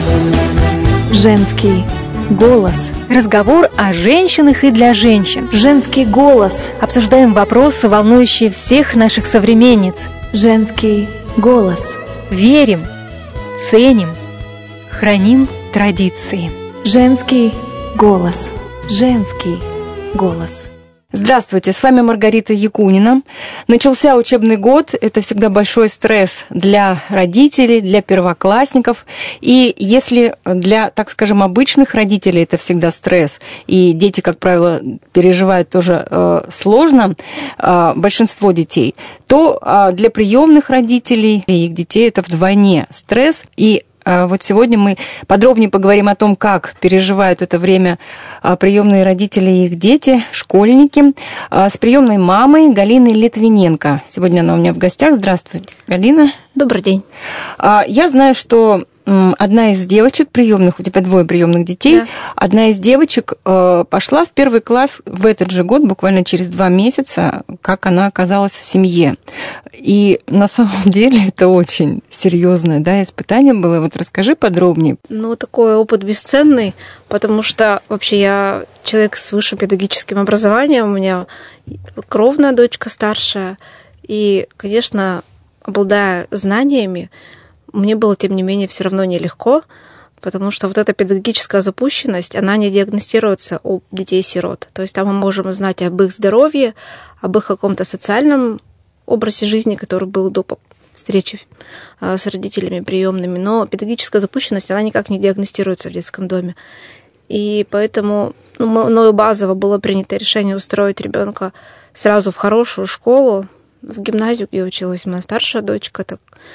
Женский голос. Разговор о женщинах и для женщин. Женский голос. Обсуждаем вопросы, волнующие всех наших современниц. Женский голос. Верим, ценим, храним традиции. Женский голос. Женский голос. Здравствуйте, с вами Маргарита Якунина. Начался учебный год, это всегда большой стресс для родителей, для первоклассников. И если для, так скажем, обычных родителей это всегда стресс, и дети, как правило, переживают тоже сложно, большинство детей, то для приемных родителей и их детей это вдвойне стресс. И вот сегодня мы подробнее поговорим о том, как переживают это время приемные родители и их дети, школьники, с приемной мамой Галиной Литвиненко. Сегодня она у меня в гостях. Здравствуй, Галина. Добрый день. Я знаю, что одна из девочек приемных, у тебя 2 приемных детей, да. Одна из девочек пошла в 1 класс в этот же год, буквально через 2 месяца, как она оказалась в семье. И на самом деле это очень серьезное, да, испытание было. Вот расскажи подробнее. Ну, такой опыт бесценный, потому что вообще я человек с высшим педагогическим образованием, у меня кровная дочка старшая, и, конечно, обладая знаниями, мне было, тем не менее, все равно нелегко, потому что вот эта педагогическая запущенность, она не диагностируется у детей-сирот. То есть там мы можем знать об их здоровье, об их каком-то социальном образе жизни, который был до встречи с родителями приемными, но педагогическая запущенность, она никак не диагностируется в детском доме. И поэтому мною базово было принято решение устроить ребенка сразу в хорошую школу, в гимназию, где училась моя старшая дочка,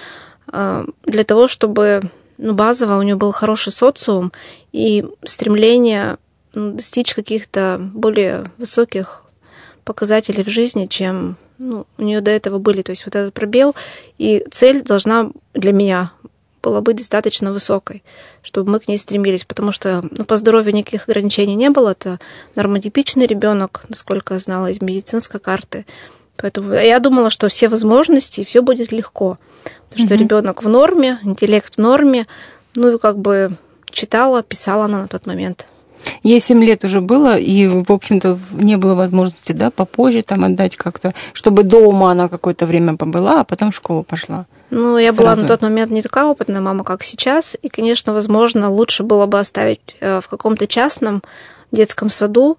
для того, чтобы базово у нее был хороший социум и стремление достичь каких-то более высоких показателей в жизни, чем у нее до этого были. То есть вот этот пробел, и цель должна для меня была быть достаточно высокой, чтобы мы к ней стремились, потому что по здоровью никаких ограничений не было. Это нормотипичный ребенок, насколько я знала из медицинской карты. Поэтому я думала, что все возможности, и все будет легко. Потому что ребенок в норме, интеллект в норме, читала, писала она на тот момент. Ей 7 лет уже было, и, в общем-то, не было возможности, да, попозже отдать как-то, чтобы дома она какое-то время побыла, а потом в школу пошла. Я была на тот момент не такая опытная мама, как сейчас, и, конечно, возможно, лучше было бы оставить в каком-то частном детском саду,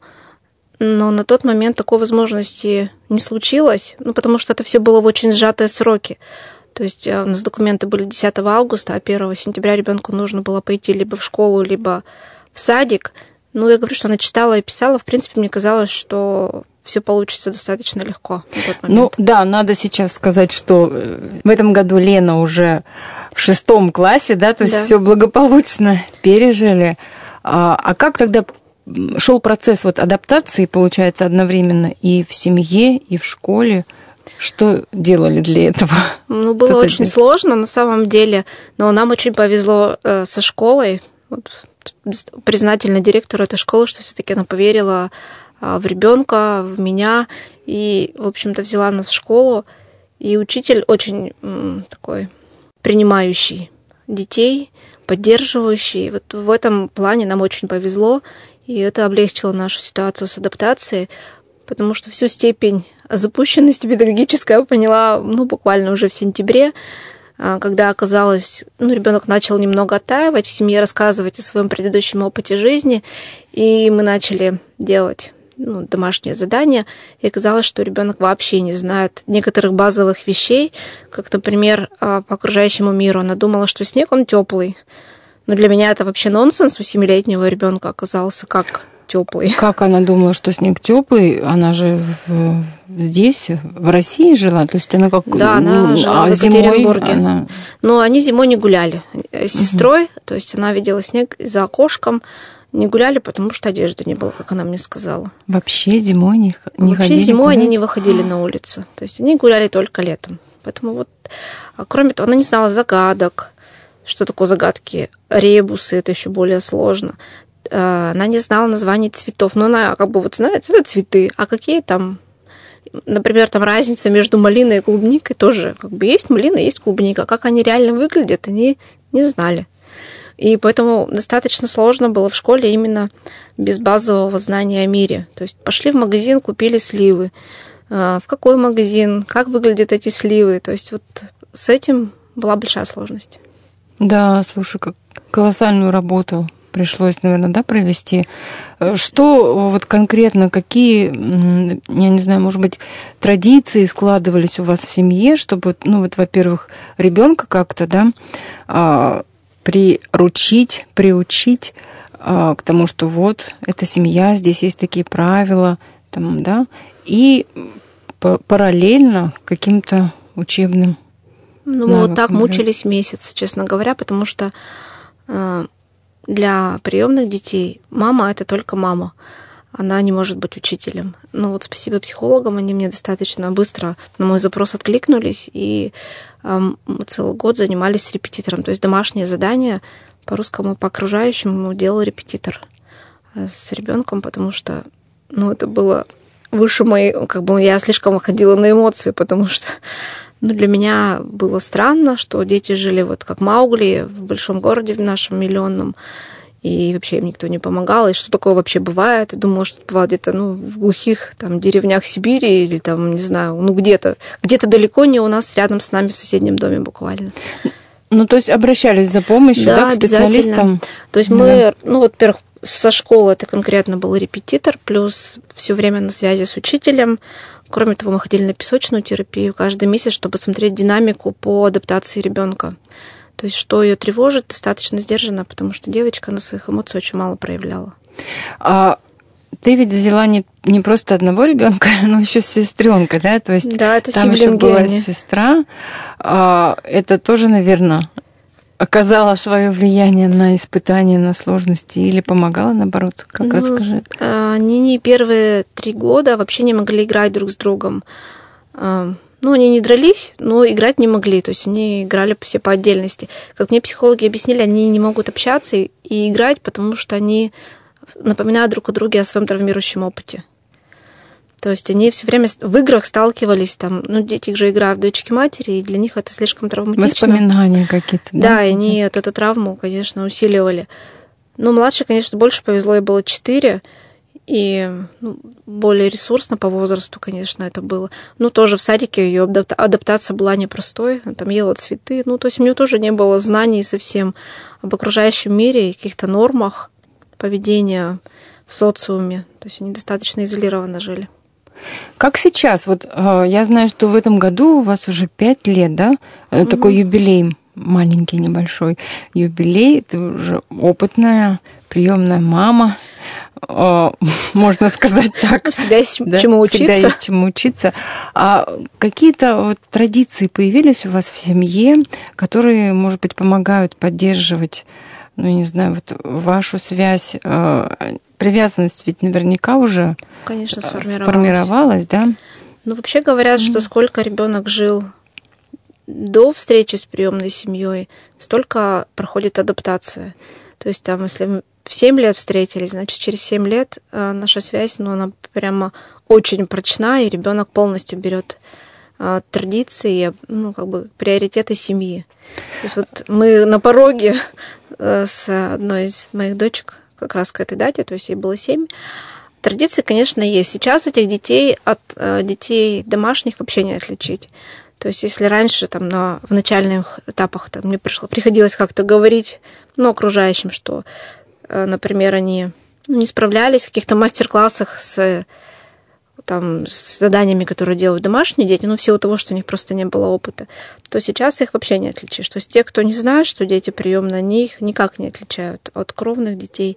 но на тот момент такой возможности не случилось, потому что это все было в очень сжатые сроки. То есть у нас документы были 10 августа, а 1 сентября ребенку нужно было пойти либо в школу, либо в садик. Я говорю, что она читала и писала. В принципе, мне казалось, что все получится достаточно легко на тот момент. Надо сейчас сказать, что в этом году Лена уже в 6 классе, да, то есть все благополучно пережили. А как тогда шел процесс адаптации, получается, одновременно и в семье, и в школе? Что делали для этого? Было очень сложно на самом деле, но нам очень повезло со школой. Признательна директору этой школы, что все-таки она поверила в ребенка, в меня, и, в общем-то, взяла нас в школу. И учитель очень такой принимающий детей, поддерживающий. В этом плане нам очень повезло, и это облегчило нашу ситуацию с адаптацией, потому что всю степень запущенности педагогической я поняла буквально уже в сентябре, когда оказалось, ребенок начал немного оттаивать, в семье рассказывать о своем предыдущем опыте жизни, и мы начали делать домашние задания, и оказалось, что ребенок вообще не знает некоторых базовых вещей, как, например, по окружающему миру. Она думала, что снег, он теплый. Но для меня это вообще нонсенс. У 7-летнего ребенка оказался как теплый. Как она думала, что снег теплый? Она же здесь, в России жила, то есть она как... Да, она жила в Екатеринбурге. Но они зимой не гуляли с сестрой, то есть она видела снег за окошком, не гуляли, потому что одежды не было, как она мне сказала. Вообще зимой не ходили? Вообще зимой они не выходили на улицу, то есть они гуляли только летом. Поэтому кроме того, она не знала загадок, что такое загадки, ребусы, это еще более сложно. Она не знала названий цветов, но она знает, это цветы, а какие там, например, там разница между малиной и клубникой тоже, есть малина, есть клубника, как они реально выглядят, они не знали. И поэтому достаточно сложно было в школе именно без базового знания о мире. То есть пошли в магазин, купили сливы. В какой магазин, как выглядят эти сливы. То есть вот с этим была большая сложность. Да, слушай, как колоссальную работу пришлось, наверное, да, провести. Что вот конкретно, какие, я не знаю, может быть, традиции складывались у вас в семье, чтобы, ну вот, во-первых, ребенка как-то, да, приучить к тому, что вот, это семья, здесь есть такие правила, там, да, и параллельно каким-то учебным Ну, мы вот так мучились месяц, честно говоря, потому что для приемных детей мама — это только мама. Она не может быть учителем. Но вот спасибо психологам, они мне достаточно быстро на мой запрос откликнулись, и мы целый год занимались с репетитором. То есть домашнее задание по русскому, по окружающему делал репетитор с ребенком, потому что, ну, это было выше моей, как бы я слишком ходила на эмоции, потому что для меня было странно, что дети жили вот как Маугли в большом городе, в нашем миллионном, и вообще им никто не помогал, и что такое вообще бывает. Я думала, что бывает где-то в глухих там деревнях Сибири или там, не знаю, где-то далеко не у нас, рядом с нами в соседнем доме буквально. Ну, то есть обращались за помощью, да, к специалистам? То есть мы, во-первых, со школы это конкретно был репетитор, плюс все время на связи с учителем. Кроме того, мы ходили на песочную терапию каждый месяц, чтобы смотреть динамику по адаптации ребенка. То есть, что ее тревожит, достаточно сдержанно, потому что девочка на своих эмоциях очень мало проявляла. А ты ведь взяла не просто одного ребенка, но еще сестренка, да? То есть да, это там еще была сестра. Это тоже, наверное, оказала свое влияние на испытания, на сложности или помогала, наоборот? Как расскажи? Они первые 3 года вообще не могли играть друг с другом. Они не дрались, но играть не могли. То есть они играли все по отдельности. Как мне психологи объяснили, они не могут общаться и играть, потому что они напоминают друг о друге о своем травмирующем опыте. То есть они все время в играх сталкивались, дети же играют в дочки-матери, и для них это слишком травматично. Воспоминания какие-то, да? Да, и они эту травму, конечно, усиливали. Но младшей, конечно, больше повезло, ей было 4, и более ресурсно по возрасту, конечно, это было. Тоже в садике ее адаптация была непростой, она там ела цветы, то есть у нее тоже не было знаний совсем об окружающем мире и каких-то нормах поведения в социуме, то есть они достаточно изолированно жили. Как сейчас? Вот я знаю, что в этом году у вас уже 5 лет, да? Такой юбилей, маленький, небольшой юбилей. Ты уже опытная, приемная мама, можно сказать так. Всегда есть чему учиться. Всегда есть чему учиться. А какие-то традиции появились у вас в семье, которые, может быть, помогают поддерживать, не знаю, вашу связь, привязанность ведь наверняка уже, конечно, сформировалась, да? Вообще говорят, что сколько ребенок жил до встречи с приемной семьей, столько проходит адаптация. То есть если мы в 7 лет встретились, значит, через 7 лет наша связь, она прямо очень прочна, и ребенок полностью берет традиции, приоритеты семьи. То есть мы на пороге с одной из моих дочек как раз к этой дате, то есть ей было 7. Традиции, конечно, есть. Сейчас этих детей от детей домашних вообще не отличить. То есть если раньше в начальных этапах мне приходилось как-то говорить окружающим, что, например, они не справлялись в каких-то мастер-классах с заданиями, которые делают домашние дети, в силу того, что у них просто не было опыта, то сейчас их вообще не отличишь. То есть те, кто не знает, что дети приемные, они их никак не отличают от кровных детей.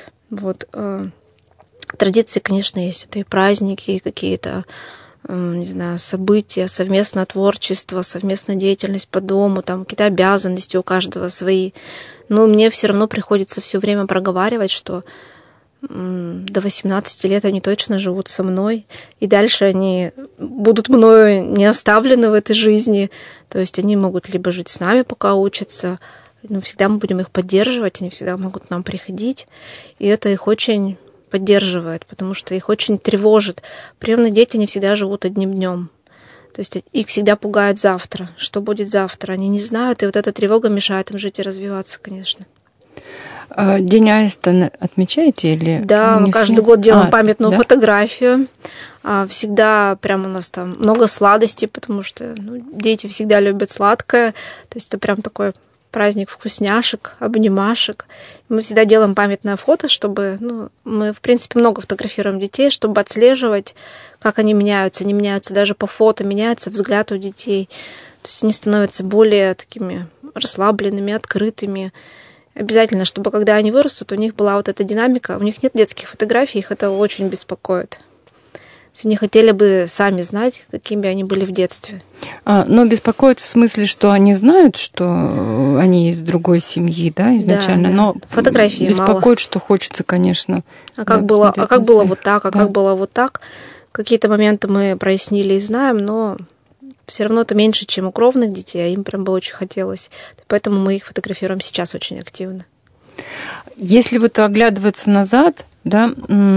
Традиции, конечно, есть. Это и праздники, и какие-то, не знаю, события, совместное творчество, совместная деятельность по дому, какие-то обязанности у каждого свои. Но мне все равно приходится все время проговаривать, что до 18 лет они точно живут со мной, и дальше они будут мною не оставлены в этой жизни. То есть они могут либо жить с нами, пока учатся, но всегда мы будем их поддерживать, они всегда могут к нам приходить, и это их очень поддерживает, потому что их очень тревожит. Приемные дети не всегда живут одним днем. То есть их всегда пугает завтра. Что будет завтра? Они не знают, и эта тревога мешает им жить и развиваться, конечно. День аиста отмечаете или? Да, мы каждый год делаем памятную фотографию. Всегда прям у нас там много сладостей, потому что дети всегда любят сладкое. То есть это прям такой праздник вкусняшек, обнимашек. Мы всегда делаем памятное фото, чтобы... мы, в принципе, много фотографируем детей, чтобы отслеживать, как они меняются. Они меняются даже по фото, меняется взгляд у детей. То есть они становятся более такими расслабленными, открытыми. Обязательно, чтобы когда они вырастут, у них была вот эта динамика. У них нет детских фотографий, их это очень беспокоит. Они хотели бы сами знать, какими они были в детстве. Но беспокоит в смысле, что они знают, что они из другой семьи, да, изначально. Да. Но фотографий беспокоит, мало. Что хочется, конечно. Как было вот так, как было вот так. Какие-то моменты мы прояснили и знаем, но все равно это меньше, чем у кровных детей, а им прям бы очень хотелось. Поэтому мы их фотографируем сейчас очень активно. Если вот оглядываться назад, да,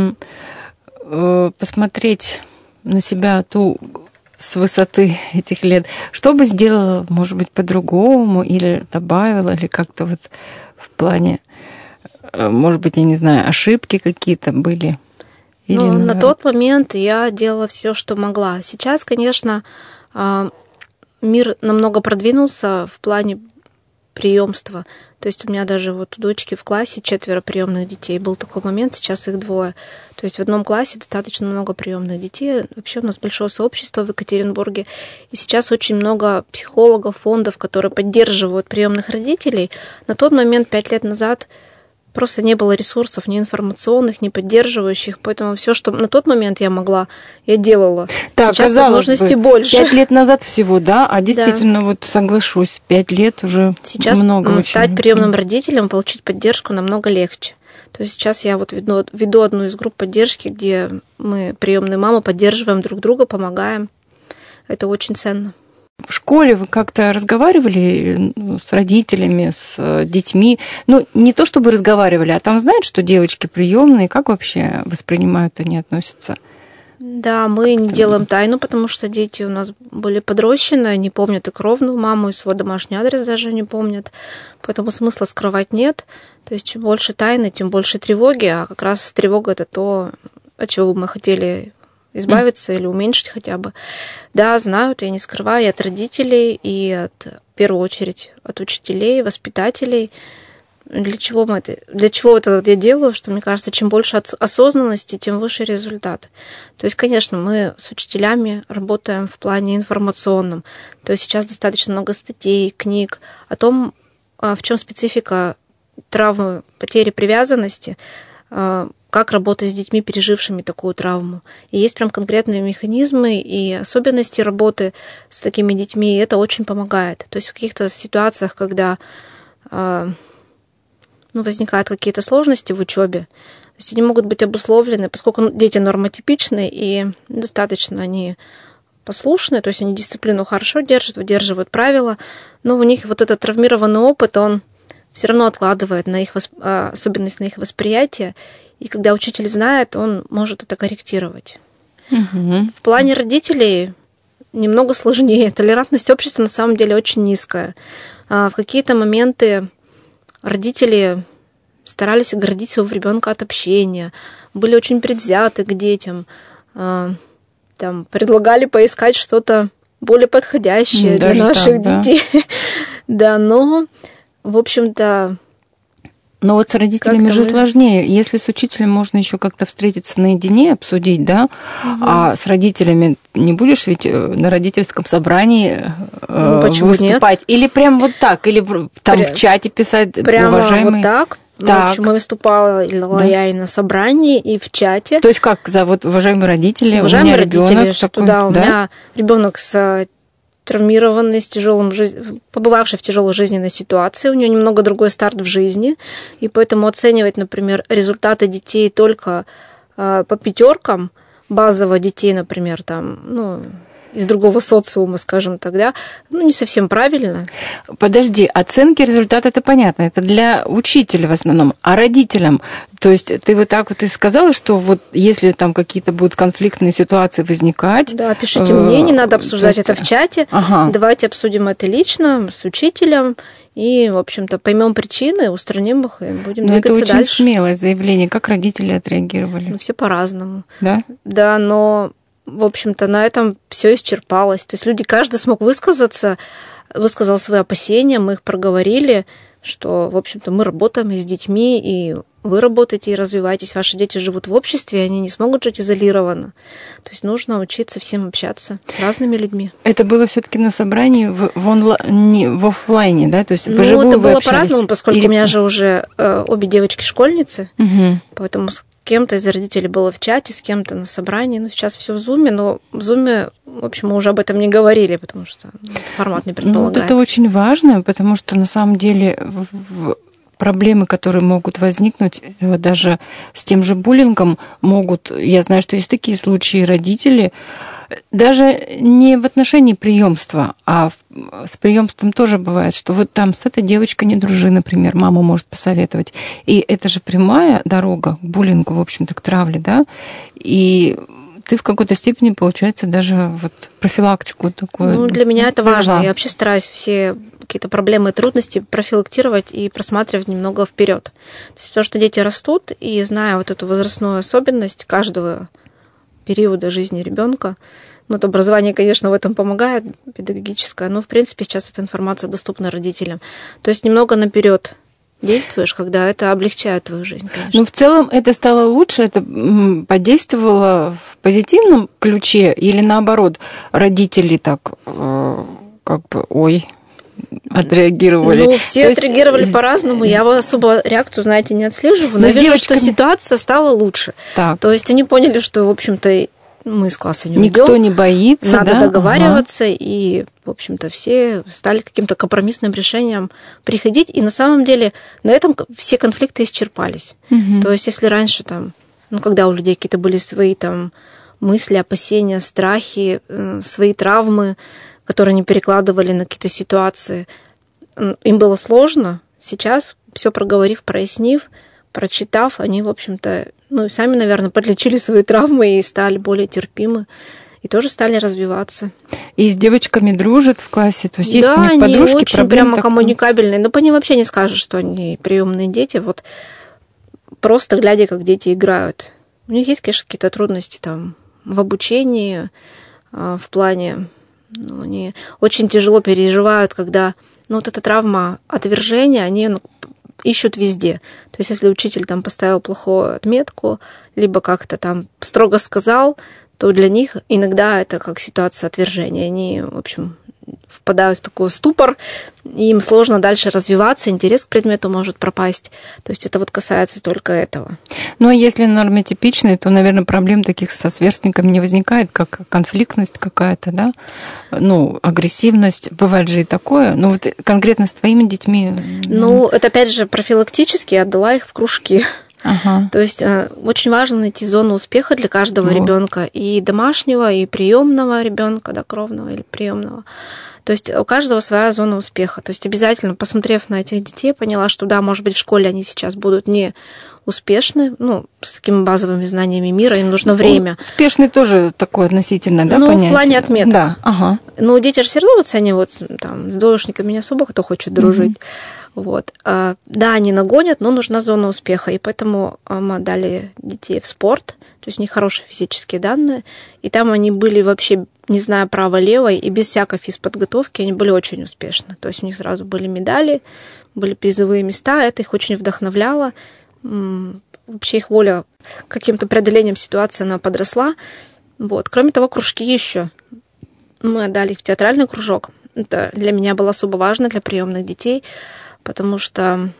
посмотреть на себя с высоты этих лет, что бы сделала, может быть, по-другому, или добавила, или как-то вот в плане, может быть, я не знаю, ошибки какие-то были? Или на тот момент я делала все, что могла. Сейчас, конечно, мир намного продвинулся в плане приемства. То есть у меня даже вот у дочки в классе 4 приемных детей. Был такой момент, сейчас их 2. То есть в одном классе достаточно много приемных детей. Вообще у нас большое сообщество в Екатеринбурге. И сейчас очень много психологов, фондов, которые поддерживают приемных родителей. На тот момент, 5 лет назад, просто не было ресурсов ни информационных, ни поддерживающих, поэтому все, что на тот момент я могла, я делала. Так, сейчас возможностей больше. 5 лет назад всего, да? А действительно, вот соглашусь, 5 лет уже сейчас много очень. Стать приемным родителем, получить поддержку намного легче. То есть сейчас я вот веду одну из групп поддержки, где мы, приемные мамы, поддерживаем друг друга, помогаем. Это очень ценно. В школе вы как-то разговаривали с родителями, с детьми? Не то чтобы разговаривали, а там знают, что девочки приемные, как вообще воспринимают они, относятся? Да, мы не делаем тайну, потому что дети у нас были подрощены, не помнят и кровную маму, и свой домашний адрес даже не помнят, поэтому смысла скрывать нет. То есть чем больше тайны, тем больше тревоги, а как раз тревога – это то, от чего мы хотели избавиться или уменьшить хотя бы. Да, знают, я не скрываю, и от родителей, и в первую очередь от учителей, воспитателей. Для чего это я делаю? Что, мне кажется, чем больше осознанности, тем выше результат. То есть, конечно, мы с учителями работаем в плане информационном. То есть сейчас достаточно много статей, книг о том, в чем специфика травмы, потери привязанности, как работать с детьми, пережившими такую травму. И есть прям конкретные механизмы и особенности работы с такими детьми, и это очень помогает. То есть в каких-то ситуациях, когда возникают какие-то сложности в учебе, то есть они могут быть обусловлены, поскольку дети нормотипичны и достаточно они послушны, то есть они дисциплину хорошо держат, выдерживают правила, но у них вот этот травмированный опыт, он все равно откладывает на их особенность на их восприятие, и когда учитель знает, он может это корректировать. Угу. В плане родителей немного сложнее. Толерантность общества на самом деле очень низкая. В какие-то моменты родители старались оградить своего ребенка от общения, были очень предвзяты к детям, там, предлагали поискать что-то более подходящее для наших детей. Да, но, в общем-то... Но вот с родителями же сложнее. Если с учителем можно еще как-то встретиться наедине, обсудить, да, а с родителями не будешь ведь на родительском собрании выступать? Нет? Или прям вот так, или там в чате писать, прямо уважаемый... вот так. В общем, я выступала я и на собрании, и в чате. То есть как зовут уважаемые родители? Уважаемые родители, что такой, да, у меня ребенок с травмированный, побывавший в тяжелой жизненной ситуации, у нее немного другой старт в жизни, и поэтому оценивать, например, результаты детей только по 5, базово детей, например, там, из другого социума, скажем так, да, не совсем правильно. Подожди, оценки результата, это понятно, это для учителя в основном, а родителям? То есть ты вот так вот и сказала, что вот если там какие-то будут конфликтные ситуации возникать... Да, пишите мне, не надо обсуждать это в чате, давайте обсудим это лично с учителем, и, в общем-то, поймем причины, устраним их и будем двигаться дальше. Это очень смелое заявление. Как родители отреагировали? Все по-разному. Да? Да, но, в общем-то, на этом все исчерпалось. То есть люди, каждый смог высказаться, высказал свои опасения, мы их проговорили, что, в общем-то, мы работаем и с детьми, и вы работаете и развиваетесь. Ваши дети живут в обществе, и они не смогут жить изолированно. То есть нужно учиться всем общаться с разными людьми. Это было все-таки на собрании в офлайне, да? То есть вживую это вы было общались? По-разному, поскольку у меня же уже обе девочки-школьницы, поэтому с кем-то из родителей было в чате, с кем-то на собрании. Сейчас все в Зуме, но в Зуме, в общем, мы уже об этом не говорили, потому что формат не предполагает. Вот это очень важно, потому что на самом деле проблемы, которые могут возникнуть даже с тем же буллингом, могут, я знаю, что есть такие случаи, родители, даже не в отношении приемства, а с приемством тоже бывает, что вот там с этой девочкой не дружи, например, мама может посоветовать. И это же прямая дорога к буллингу, в общем-то, к травле, да, и ты в какой-то степени, получается, даже вот профилактику такую. Для меня это важно. Я вообще стараюсь все какие-то проблемы и трудности профилактировать и просматривать немного вперед. То есть, потому что дети растут, и зная вот эту возрастную особенность каждого периода жизни ребенка, это образование, конечно, в этом помогает, педагогическое, но, в принципе, сейчас эта информация доступна родителям. То есть немного наперед действуешь, когда это облегчает твою жизнь, конечно. В целом это стало лучше, это подействовало в позитивном ключе или наоборот, родители так отреагировали? Все отреагировали по-разному. Я особо реакцию, знаете, не отслеживаю, но вижу, что ситуация стала лучше. Так. То есть они поняли, что, в общем-то, мы с класса не уйдем. Никто не боится, надо договариваться, и, в общем-то, все стали каким-то компромиссным решением приходить. И на самом деле на этом все конфликты исчерпались. То есть если раньше, когда у людей какие-то были свои мысли, опасения, страхи, свои травмы, которые они перекладывали на какие-то ситуации, им было сложно. Сейчас, все проговорив, прояснив, прочитав, они, в общем-то, сами, наверное, подлечили свои травмы и стали более терпимы, и тоже стали развиваться. И с девочками дружат в классе? То есть есть у них подружки, они очень прямо коммуникабельные. Но по ним вообще не скажешь, что они приемные дети. Вот просто глядя, как дети играют. У них есть, конечно, какие-то трудности в обучении, в плане... они очень тяжело переживают, когда... вот эта травма отвержения, они ищут везде. То есть если учитель поставил плохую отметку, либо как-то строго сказал, то для них иногда это как ситуация отвержения. Они, в общем, впадают в такой ступор, и им сложно дальше развиваться, интерес к предмету может пропасть. То есть это касается только этого. А если нормотипичные, то, наверное, проблем таких со сверстниками не возникает, как конфликтность какая-то, да? Агрессивность. Бывает же и такое. Но вот конкретно с твоими детьми... это опять же профилактически, я отдала их в кружки. То есть очень важно найти зону успеха для каждого ребенка, и домашнего, и приемного ребенка, кровного или приемного. То есть у каждого своя зона успеха. То есть обязательно, посмотрев на этих детей, поняла, что да, может быть, в школе они сейчас будут не успешны, с такими базовыми знаниями мира, им нужно время. Успешный тоже такое относительно, да, понятие? В плане отметок. Да, Но дети же все равно оценивают, с двоечниками не особо кто хочет дружить. Да, они нагонят, но нужна зона успеха, и поэтому мы отдали детей в спорт, то есть у них хорошие физические данные, и там они были вообще, не зная право-лево, и без всякой физподготовки они были очень успешны. То есть у них сразу были медали, были призовые места, это их очень вдохновляло. Вообще их воля к каким-то преодолением ситуации, она подросла. Кроме того, кружки еще. Мы отдали их в театральный кружок. Это для меня было особо важно, для приемных детей, потому что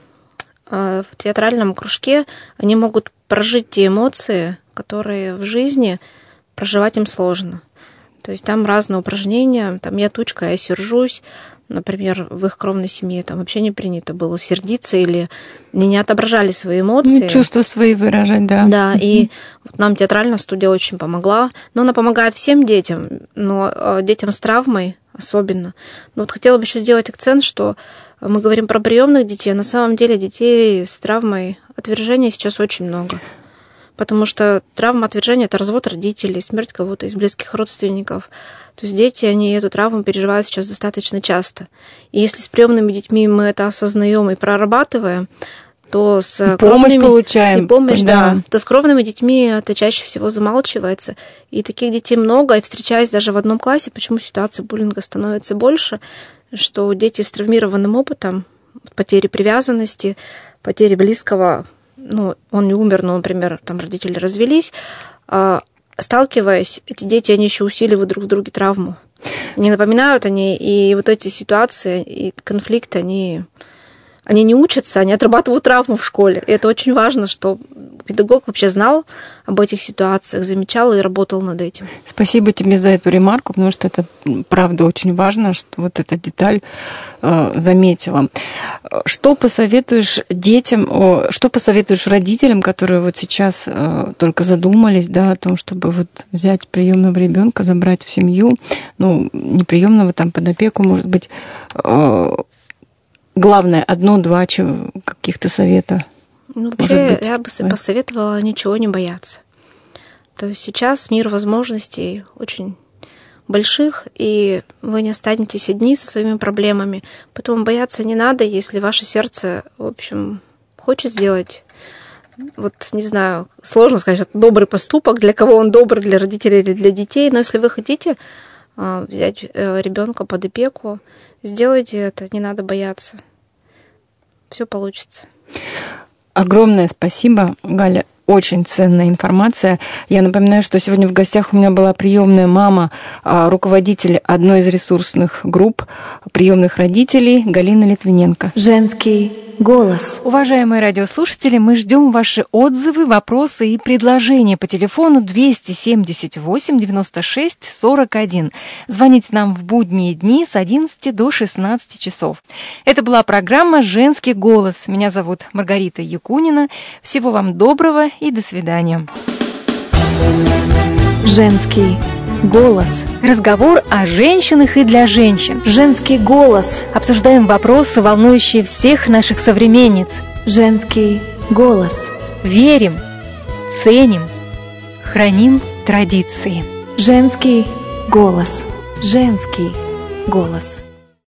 в театральном кружке они могут прожить те эмоции, которые в жизни проживать им сложно. То есть там разные упражнения, я тучка, я сержусь, Например, в их кровной семье там вообще не принято было сердиться или не отображали свои эмоции. Чувства свои выражать, да. Да, и вот нам театральная студия очень помогла. Но она помогает всем детям, но детям с травмой особенно. Но вот хотела бы еще сделать акцент, что мы говорим про приемных детей, а на самом деле детей с травмой отвержения сейчас очень много. Потому что травма отвержения – это развод родителей, смерть кого-то из близких родственников. То есть дети, они эту травму переживают сейчас достаточно часто. И если с приемными детьми мы это осознаем и прорабатываем, то с помощь кровными, получаем. И помощь, да. То с кровными детьми это чаще всего замалчивается. И таких детей много. И встречаясь даже в одном классе, почему ситуация буллинга становится больше, что дети с травмированным опытом, потери привязанности, потери близкого, он не умер, но, например, там родители развелись, сталкиваясь, эти дети, они еще усиливают друг в друге травму. Не напоминают они, и вот эти ситуации и конфликты, они не учатся, они отрабатывают травму в школе. И это очень важно, что педагог вообще знал об этих ситуациях, замечал и работал над этим. Спасибо тебе за эту ремарку, потому что это, правда, очень важно, что вот эта деталь заметила. Что посоветуешь детям, что посоветуешь родителям, которые вот сейчас только задумались, да, о том, чтобы вот взять приемного ребенка, забрать в семью, не приемного, там под опеку, может быть, главное, 1-2 каких-то совета? Вообще, я бы посоветовала ничего не бояться. То есть сейчас мир возможностей очень больших, и вы не останетесь одни со своими проблемами. Поэтому бояться не надо, если ваше сердце, в общем, хочет сделать, не знаю, сложно сказать, это добрый поступок, для кого он добрый, для родителей или для детей, но если вы хотите взять ребенка под опеку, сделайте это, не надо бояться. Все получится. Огромное спасибо, Галя. Очень ценная информация. Я напоминаю, что сегодня в гостях у меня была приемная мама, руководитель одной из ресурсных групп приемных родителей Галина Литвиненко. Женский голос. Уважаемые радиослушатели, мы ждем ваши отзывы, вопросы и предложения по телефону 278 96 41. Звоните нам в будние дни с 11 до 16 часов. Это была программа «Женский голос». Меня зовут Маргарита Якунина. Всего вам доброго и до свидания. Женский голос. Разговор о женщинах и для женщин. Женский голос. Обсуждаем вопросы, волнующие всех наших современниц. Женский голос. Верим, ценим, храним традиции. Женский голос. Женский голос.